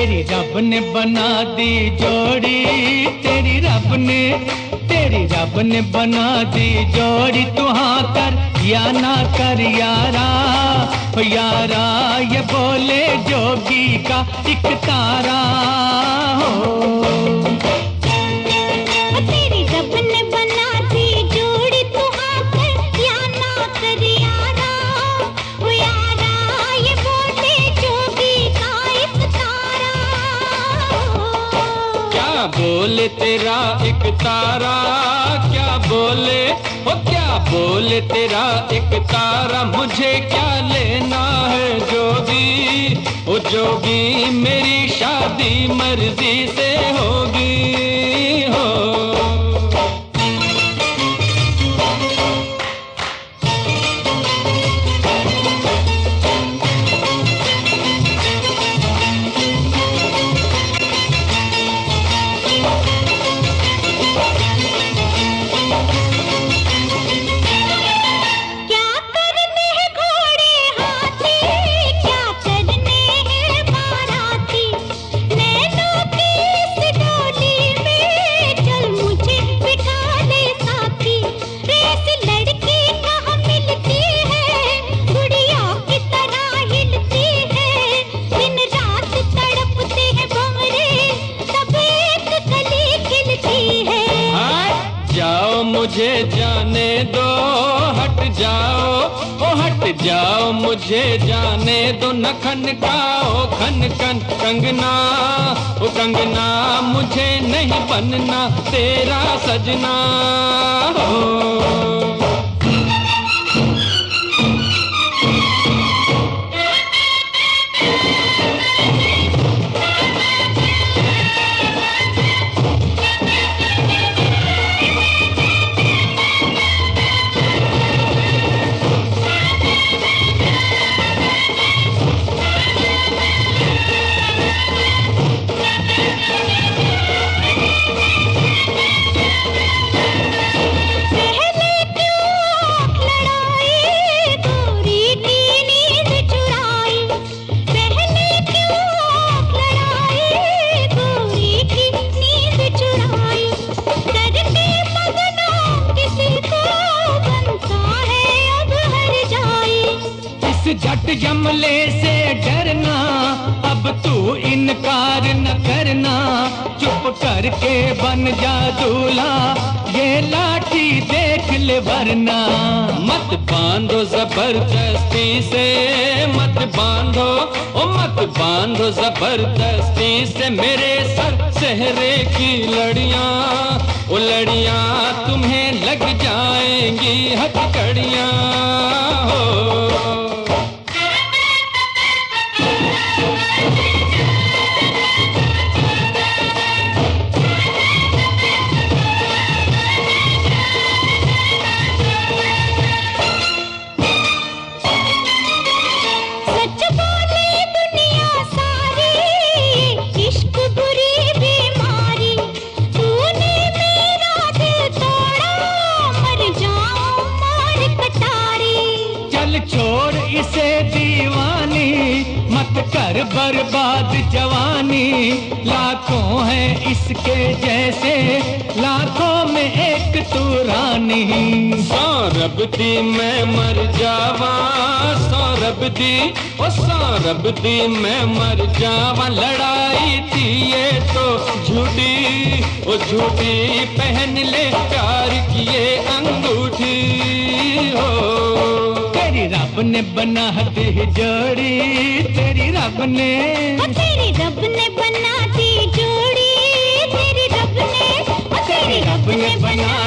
तेरी रब ने बना दी जोड़ी, तेरी रब ने बना दी जोड़ी। तू हाँ कर या ना कर यारा, ओ यारा ये बोले जोगी का एक तारा हो। तेरी रब ने बना दी जोड़ी, तू हाँ कर या ना कर यारा, ओ यारा ये बोले जोगी का एक तारा हो। क्या बोले तेरा एक तारा, क्या बोले ओ क्या बोले तेरा एक तारा। मुझे क्या लेना है जोगी, ओ जोगी मेरी शादी मर्जी से होगी हो। मुझे जाने दो, हट जाओ ओ हट जाओ, मुझे जाने दो। न खनकाओ खन खन कंगना, ओ कंगना मुझे नहीं बनना तेरा सजना हो। झट जमले से डरना, अब तू इनकार न करना। चुप करके बन जा दूल्हा, ये लाठी देख ले वरना। मत बांधो जबरदस्ती से, मत बांधो ओ मत बांधो जबरदस्ती से मेरे सर सेहरे की लड़ियां, ओ लड़ियां तुम्हें लग जाएंगी हथकड़ियां हो। छोड़ इसे दीवानी, मत कर बर्बाद जवानी। लाखों हैं इसके जैसे, लाखों में एक तू रानी। सौरभ दी मैं मर जावा, सौरभ दी ओ सौरभ दी मैं मर जावा। लड़ाई थी ये तो झूठी, ओ झूठी पहन ले प्यार की ये अंगूठी हो। तेरी रब ने बना दी जोड़ी, तेरी रब ने बना दी जोड़ी, तेरी रब ने बना